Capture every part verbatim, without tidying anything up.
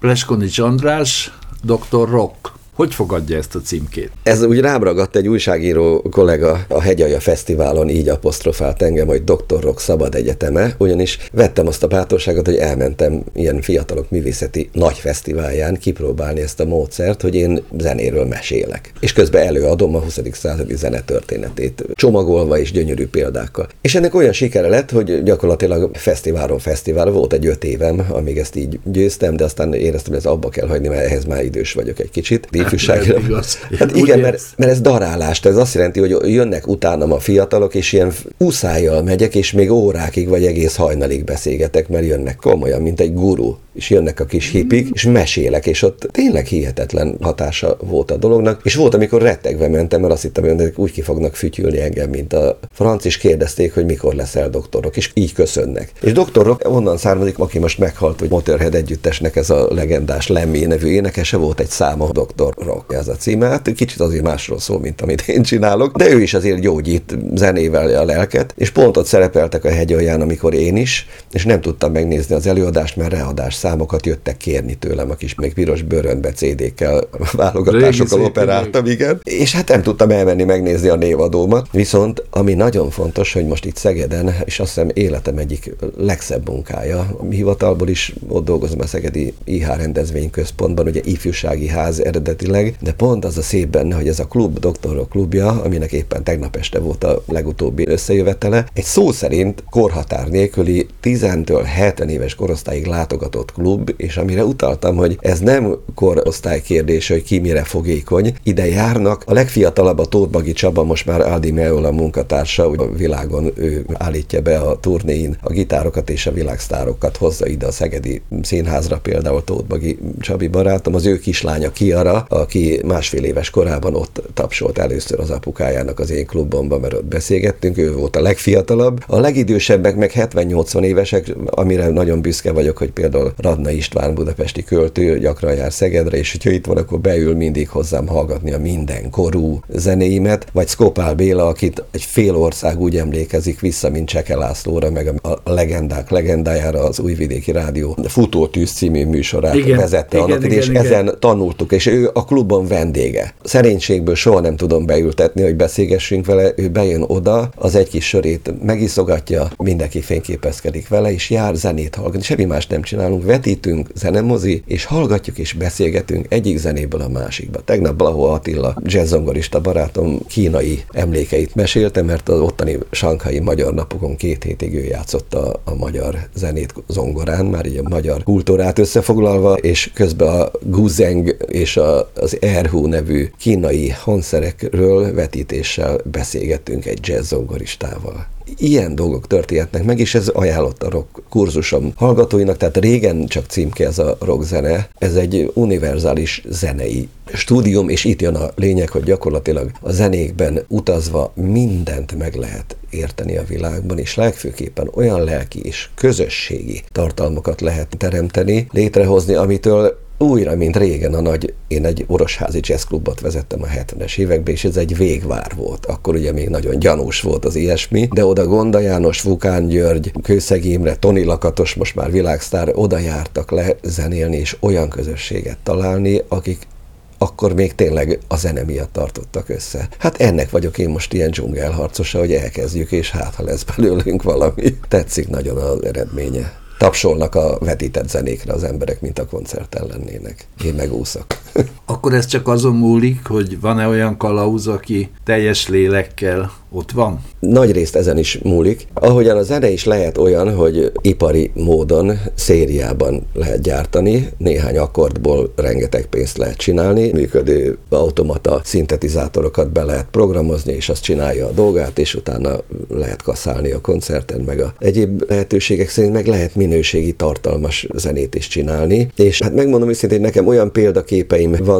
Pleskonics András, doktor Rock. Hogy fogadja ezt a címkét? Ez úgy rám ragadt, egy újságíró kollega a Hegyalja Fesztiválon így apostrofált engem, hogy doktor Rock Szabad Egyeteme, ugyanis vettem azt a bátorságot, hogy elmentem ilyen fiatalok művészeti nagy fesztiválján kipróbálni ezt a módszert, hogy én zenéről mesélek. És közben előadom a huszadik századi zene történetét, csomagolva és gyönyörű példákkal. És ennek olyan sikere lett, hogy gyakorlatilag fesztiválon fesztivál volt egy öt évem, amíg ezt így győztem, de aztán éreztem, hogy ez abba kell hagyni, mert ehhez már idős vagyok egy kicsit. Ifjúságra. Hát igen, mert, mert ez darálást, ez azt jelenti, hogy jönnek utánam a fiatalok, és ilyen úszájjal megyek, és még órákig vagy egész hajnalig beszélgetek, mert jönnek komolyan, mint egy guru, és jönnek a kis hipik, és mesélek, és ott tényleg hihetetlen hatása volt a dolognak, és volt, amikor rettegve mentem, mert azt hittem, hogy úgy ki fognak fütyülni engem, mint a franc, és kérdezték, hogy mikor leszel doktorok, és így köszönnek. És doktorok onnan származik, aki most meghalt, hogy Motorhead együttesnek ez a legendás Lemmy nevű énekese volt egy száma, doktor Rock ez a címe. Hát kicsit azért másról szól, mint amit én csinálok, de ő is azért gyógyít zenével a lelket, és pont ott szerepeltek a Hegyalján, amikor én is, és nem tudtam megnézni az előadást, mert readás számokat jöttek kérni tőlem, a kis még piros bőrönbe cé dé-kkel, válogatásokkal operáltam, igen. És hát nem tudtam elmenni megnézni a névadómat. Viszont ami nagyon fontos, hogy most itt Szegeden, és azt hiszem életem egyik legszebb munkája, a hivatalból is ott dolgozom a Szegedi i há rendezvényközpontban, ugye ifjúsági ház eredetileg, de pont az a szép benne, hogy ez a klub, doktorok klubja, aminek éppen tegnap este volt a legutóbbi összejövetele, egy szó szerint korhatár nélküli tíztől hetven éves korosztályig látogatott klub, és amire utaltam, hogy ez nem korosztály kérdése, hogy ki mire fogékony, ide járnak. A legfiatalabb a Tóth Bagi Csaba, most már Aldi Meola munkatársa, hogy a világon ő állítja be a turnéin a gitárokat és a világsztárokat hozza ide a Szegedi Színházra, például Tóth Bagi Csabi barátom, az ő kislánya Kiara, aki másfél éves korában ott tapsolt először az apukájának az én klubomban, mert ott beszélgettünk, ő volt a legfiatalabb. A legidősebbek meg hetven-nyolcvan évesek, amire nagyon büszke vagyok, hogy például Radna István, budapesti költő, gyakran jár Szegedre, és hogyha itt van, akkor beül mindig hozzám hallgatni a mindenkorú zenéimet, vagy Szkopál Béla, akit egy fél ország úgy emlékezik vissza, mint Cseke Lászlóra, meg a legendák legendájára, az Újvidéki Rádió Futótűz című műsorát igen, vezette igen, annak, igen, és igen. Ezen tanultuk, és ő a klubon vendége. Szerénységből soha nem tudom beültetni, hogy beszélgessünk vele, ő bejön oda, az egy kis sörét megiszogatja, mindenki fényképezkedik vele, és jár zenét hallgatni, semmi más nem csinálunk, vetítünk, zenemozi, és hallgatjuk és beszélgetünk egyik zenéből a másikba. Tegnap Blahó Attila, jazzzongorista barátom kínai emlékeit mesélte, mert az ottani sanghai magyar napokon két hétig ő játszotta a magyar zenét zongorán, már így a magyar kultúrát összefoglalva, és közben a Guzeng és a, az Erhu nevű kínai hangszerekről vetítéssel beszélgettünk egy jazzzongoristával. Ilyen dolgok történhetnek meg, és ez ajánlott a rock kurzusom hallgatóinak, tehát régen csak címke ez a rockzene, ez egy univerzális zenei stúdium, és itt jön a lényeg, hogy gyakorlatilag a zenékben utazva mindent meg lehet érteni a világban, és legfőképpen olyan lelki és közösségi tartalmakat lehet teremteni, létrehozni, amitől újra, mint régen a nagy, én egy orosházi jazzklubot vezettem a hetvenes években, és ez egy végvár volt. Akkor ugye még nagyon gyanús volt az ilyesmi, de oda Gonda János, Vukán György, Kőszeg Imre, Toni Lakatos, most már világsztár, oda jártak le zenélni, és olyan közösséget találni, akik akkor még tényleg a zene miatt tartottak össze. Hát ennek vagyok én most ilyen dzsungelharcosa, hogy elkezdjük, és hát ha lesz belőlünk valami. Tetszik nagyon az eredménye. Tapsolnak a vetített zenékre az emberek, mint a koncerten lennének. Én megúszok. Akkor ez csak azon múlik, hogy van-e olyan kalauz, aki teljes lélekkel ott van? Nagy részt ezen is múlik. Ahogyan a zene is lehet olyan, hogy ipari módon, szériában lehet gyártani, néhány akkordból rengeteg pénzt lehet csinálni, működő automata szintetizátorokat be lehet programozni, és azt csinálja a dolgát, és utána lehet kaszálni a koncerten, meg a egyéb lehetőségek szerint meg lehet minőségi, tartalmas zenét is csinálni. És hát megmondom őszintén, nekem olyan példaképeim vannak,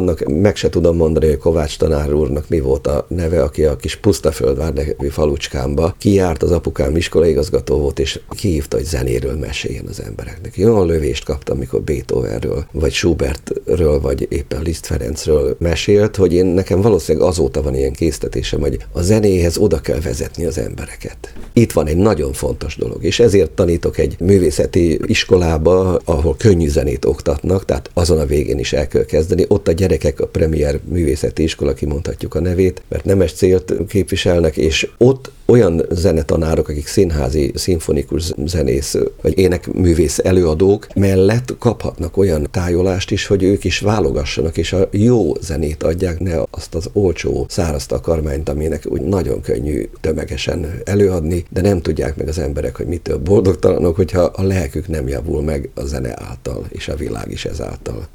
annak meg se tudom mondani, hogy Kovács tanár úrnak mi volt a neve, aki a kis Pusztaföldvár nevű falucskámba kijárt, az apukám iskolaigazgató volt, és kihívta, hogy zenéről meséljen az embereknek. Én olyan lövést kaptam, amikor Beethovenről, vagy Schubertről, vagy éppen Liszt Ferencről mesélt, hogy én nekem valószínűleg azóta van ilyen késztetésem, hogy a zenéhez oda kell vezetni az embereket. Itt van egy nagyon fontos dolog, és ezért tanítok egy művészeti iskolába, ahol könnyű zenét oktatnak, tehát azon a végén is el kell kezdeni. Ott a gyerekek a Premier Művészeti Iskola, kimondhatjuk a nevét, mert nemes célt képviselnek, és ott olyan zenetanárok, akik színházi, szimfonikus zenész, vagy énekművész előadók mellett kaphatnak olyan tájolást is, hogy ők is válogassanak, és a jó zenét adják, ne azt az olcsó száraz takarmányt, aminek úgy nagyon könnyű tömegesen előadni, de nem tudják meg az emberek, hogy mitől boldogtalanok, hogyha a lelkük nem javul meg a zene által, és a világ is ezáltal.